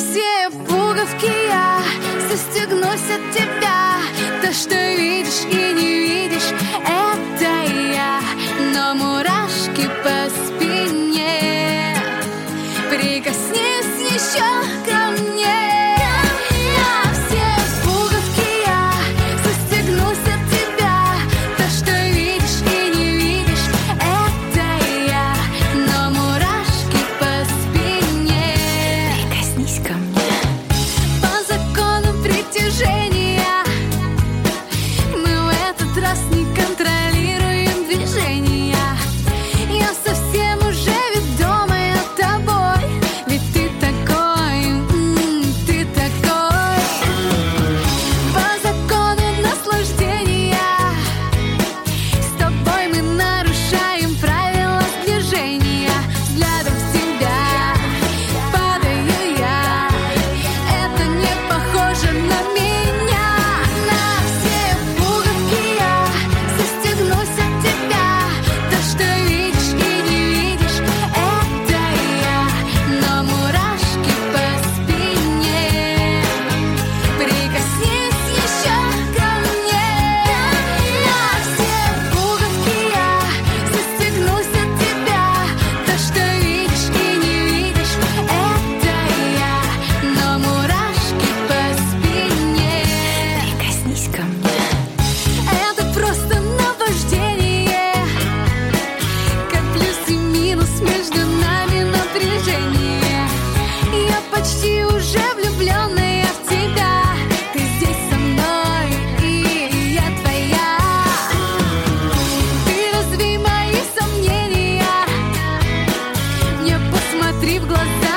все пуговки я застегнусь от тебя. То, что видишь и не видишь, это я. Но мурашки по спине, прикоснись еще ко мне. На все пуговки я застегнусь от тебя. То, что видишь и не видишь, это я. Но мурашки по спине, прикоснись ко мне. по закону притяжения мы в этот раз не контролируем движения. Я совсем уже ведомая тобой, ведь ты такой, ты такой. По закону наслаждения с тобой мы нарушаем правила движения. Взглядом в тебя падаю я, это не похоже на меня. На все пуговки я застегнусь от тебя. То, что видишь и не видишь, это я. Но мурашки по спине, прикоснись еще ко мне. На все пуговки я застегнусь от тебя. То, что видишь и не видишь, это я. Но мурашки по спине, Прикоснись ко мне. это просто наваждение, как плюс и минус между нами напряжение. Я почти уже влюбленная в тебя. Ты здесь со мной, и я твоя. Ты развей мои сомнения, мне посмотри в глаза.